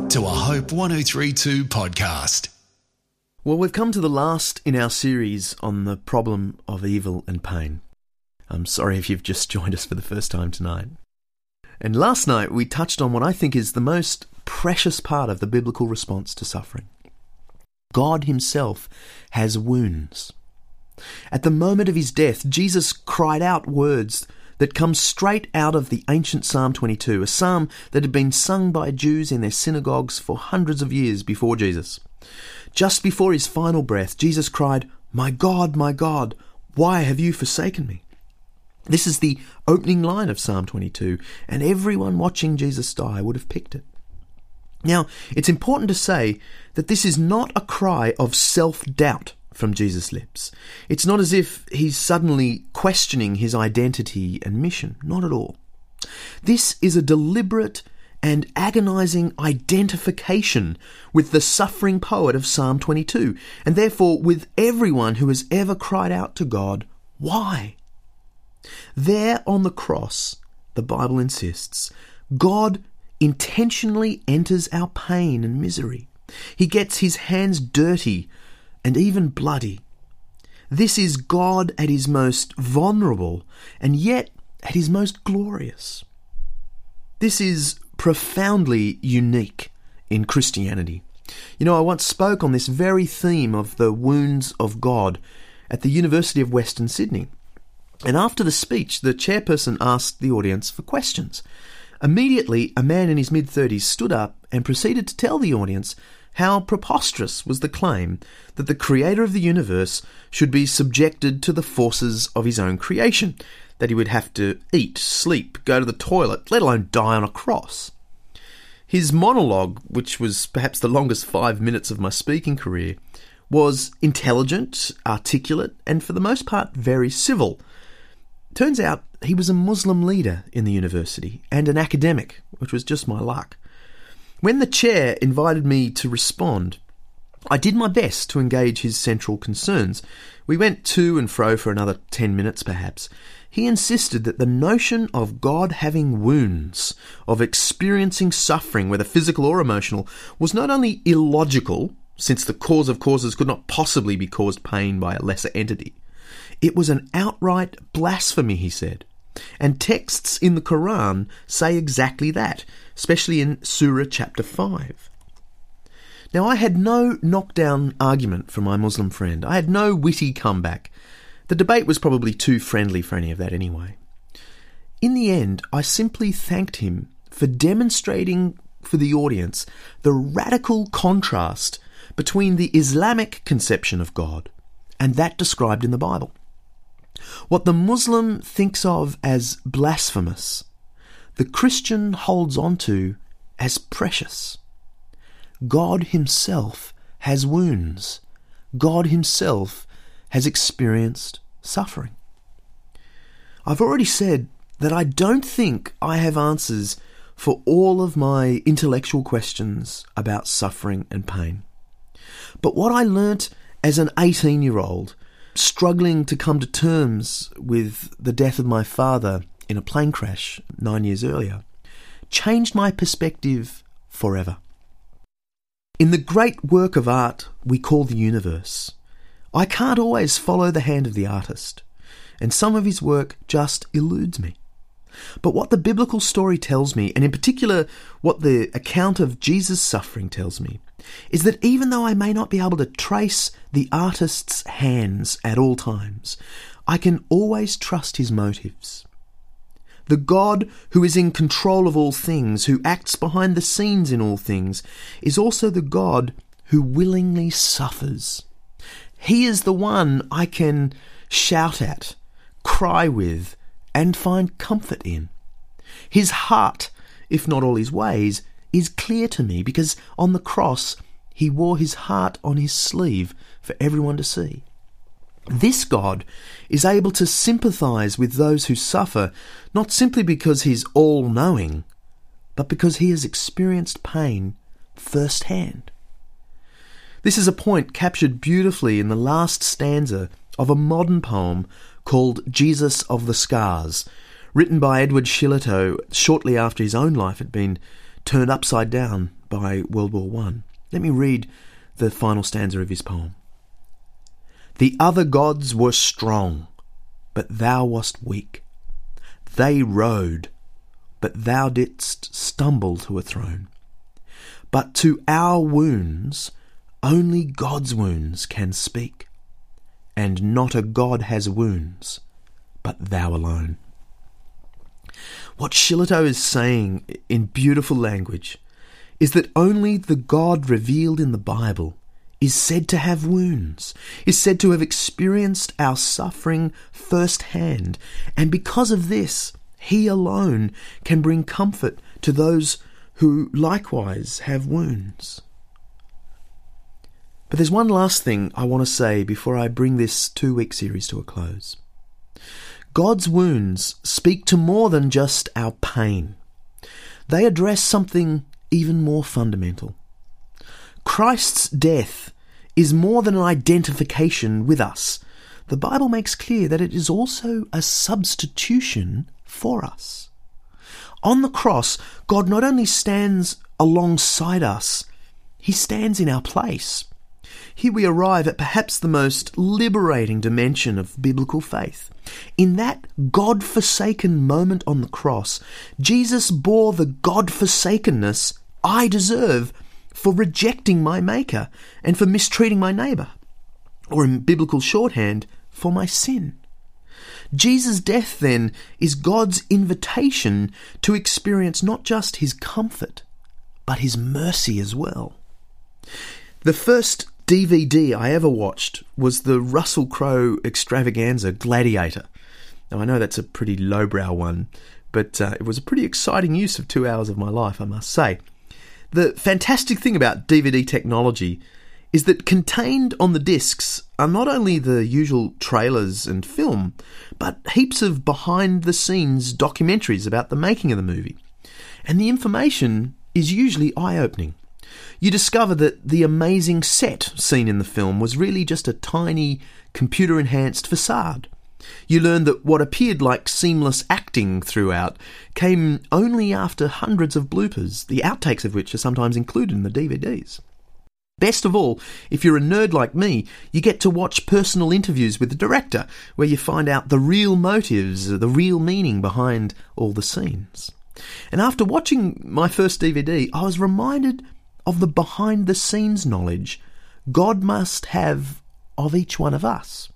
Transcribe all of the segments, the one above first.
to a Hope 1032 podcast. Well, we've come to the last in our series on the problem of evil and pain. I'm sorry if you've just joined us for the first time tonight. And last night we touched on what I think is the most precious part of the biblical response to suffering. God himself has wounds. At the moment of his death, Jesus cried out words that come straight out of the ancient Psalm 22, a psalm that had been sung by Jews in their synagogues for hundreds of years before Jesus. Just before his final breath, Jesus cried, my God, why have you forsaken me?" This is the opening line of Psalm 22, and everyone watching Jesus die would have picked it. Now, it's important to say that this is not a cry of self-doubt from Jesus' lips. It's not as if he's suddenly questioning his identity and mission. Not at all. This is a deliberate and agonizing identification with the suffering poet of Psalm 22, and therefore with everyone who has ever cried out to God, why? There on the cross, the Bible insists, God intentionally enters our pain and misery. He gets his hands dirty and even bloody. This is God at his most vulnerable and yet at his most glorious. This is profoundly unique in Christianity. You know, I once spoke on this very theme of the wounds of God at the University of Western Sydney. And after the speech, the chairperson asked the audience for questions. Immediately, a man in his mid-30s stood up and proceeded to tell the audience how preposterous was the claim that the creator of the universe should be subjected to the forces of his own creation, that he would have to eat, sleep, go to the toilet, let alone die on a cross. His monologue, which was perhaps the longest 5 minutes of my speaking career, was intelligent, articulate, and for the most part very civil. Turns out he was a Muslim leader in the university and an academic, which was just my luck. When the chair invited me to respond, I did my best to engage his central concerns. We went to and fro for another 10 minutes perhaps. He insisted that the notion of God having wounds, of experiencing suffering, whether physical or emotional, was not only illogical, since the cause of causes could not possibly be caused pain by a lesser entity. It was an outright blasphemy, he said. And texts in the Quran say exactly that, especially in Surah chapter 5. Now, I had no knockdown argument from my Muslim friend. I had no witty comeback. The debate was probably too friendly for any of that anyway. In the end, I simply thanked him for demonstrating for the audience the radical contrast between the Islamic conception of God and that described in the Bible. What the Muslim thinks of as blasphemous, the Christian holds on to as precious. God himself has wounds. God himself has experienced suffering. I've already said that I don't think I have answers for all of my intellectual questions about suffering and pain. But what I learnt as an 18-year-old, struggling to come to terms with the death of my father in a plane crash 9 years earlier, changed my perspective forever. In the great work of art we call the universe, I can't always follow the hand of the artist, and some of his work just eludes me. But what the biblical story tells me, and in particular what the account of Jesus' suffering tells me, is that even though I may not be able to trace the artist's hands at all times, I can always trust his motives. The God who is in control of all things, who acts behind the scenes in all things, is also the God who willingly suffers. He is the one I can shout at, cry with, and find comfort in. His heart, if not all his ways, is clear to me because on the cross he wore his heart on his sleeve for everyone to see. This God is able to sympathise with those who suffer, not simply because he's all-knowing, but because he has experienced pain firsthand. This is a point captured beautifully in the last stanza of a modern poem called Jesus of the Scars, written by Edward Shillito shortly after his own life had been turned upside down by World War I. Let me read the final stanza of his poem. The other gods were strong, but thou wast weak. They rode, but thou didst stumble to a throne. But to our wounds, only God's wounds can speak, and not a god has wounds, but thou alone. What Shillito is saying in beautiful language is that only the God revealed in the Bible is said to have wounds, is said to have experienced our suffering firsthand, and because of this, he alone can bring comfort to those who likewise have wounds. But there's one last thing I want to say before I bring this 2-week series to a close. God's wounds speak to more than just our pain. They address something even more fundamental. Christ's death is more than an identification with us. The Bible makes clear that it is also a substitution for us. On the cross, God not only stands alongside us, he stands in our place. Here we arrive at perhaps the most liberating dimension of biblical faith. In that God-forsaken moment on the cross, Jesus bore the God-forsakenness I deserve for rejecting my Maker and for mistreating my neighbour, or in biblical shorthand, for my sin. Jesus' death, then, is God's invitation to experience not just his comfort, but his mercy as well. The first DVD I ever watched was the Russell Crowe extravaganza Gladiator. Now, I know that's a pretty lowbrow one, but it was a pretty exciting use of 2 hours of my life, I must say. The fantastic thing about DVD technology is that contained on the discs are not only the usual trailers and film, but heaps of behind-the-scenes documentaries about the making of the movie. And the information is usually eye-opening. You discover that the amazing set seen in the film was really just a tiny, computer-enhanced facade. You learn that what appeared like seamless acting throughout came only after hundreds of bloopers, the outtakes of which are sometimes included in the DVDs. Best of all, if you're a nerd like me, you get to watch personal interviews with the director, where you find out the real motives, the real meaning behind all the scenes. And after watching my first DVD, I was reminded of the behind-the-scenes knowledge God must have of each one of us.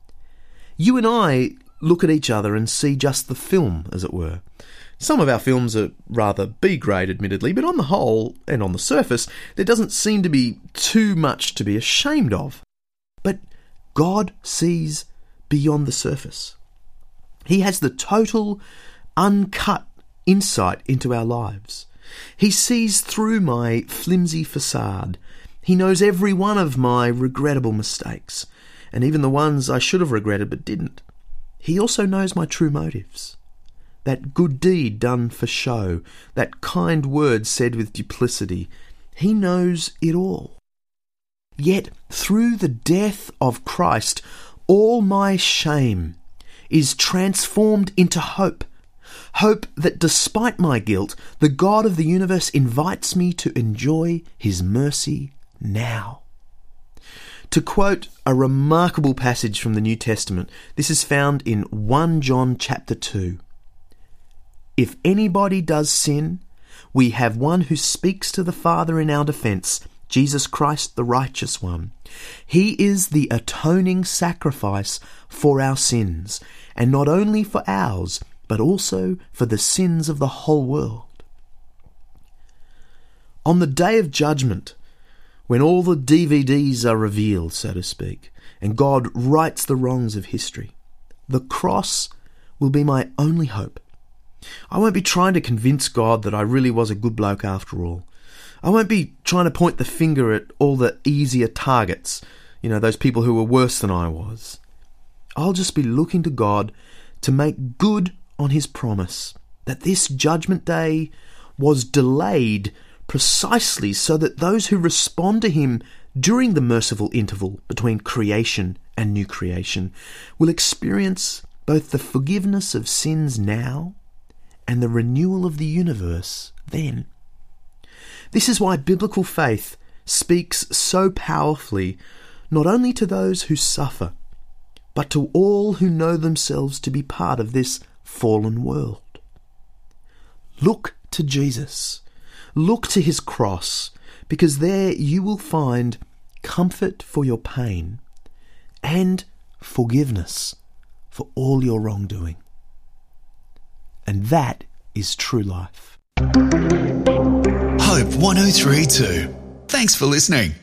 You and I look at each other and see just the film, as it were. Some of our films are rather B-grade, admittedly, but on the whole, and on the surface, there doesn't seem to be too much to be ashamed of. But God sees beyond the surface. He has the total, uncut insight into our lives. He sees through my flimsy facade. He knows every one of my regrettable mistakes, and even the ones I should have regretted but didn't. He also knows my true motives. That good deed done for show, that kind word said with duplicity. He knows it all. Yet, through the death of Christ, all my shame is transformed into hope. Hope that despite my guilt, the God of the universe invites me to enjoy his mercy now. To quote a remarkable passage from the New Testament, this is found in 1 John chapter 2. If anybody does sin, we have one who speaks to the Father in our defense, Jesus Christ the righteous one. He is the atoning sacrifice for our sins, and not only for ours, but also for the sins of the whole world. On the day of judgment, when all the DVDs are revealed, so to speak, and God rights the wrongs of history, the cross will be my only hope. I won't be trying to convince God that I really was a good bloke after all. I won't be trying to point the finger at all the easier targets, those people who were worse than I was. I'll just be looking to God to make good on his promise that this judgment day was delayed precisely so that those who respond to him during the merciful interval between creation and new creation will experience both the forgiveness of sins now and the renewal of the universe then. This is why biblical faith speaks so powerfully not only to those who suffer, but to all who know themselves to be part of this fallen world. Look to Jesus. Look to his cross, because there you will find comfort for your pain and forgiveness for all your wrongdoing. And that is true life. Hope 103.2. Thanks for listening.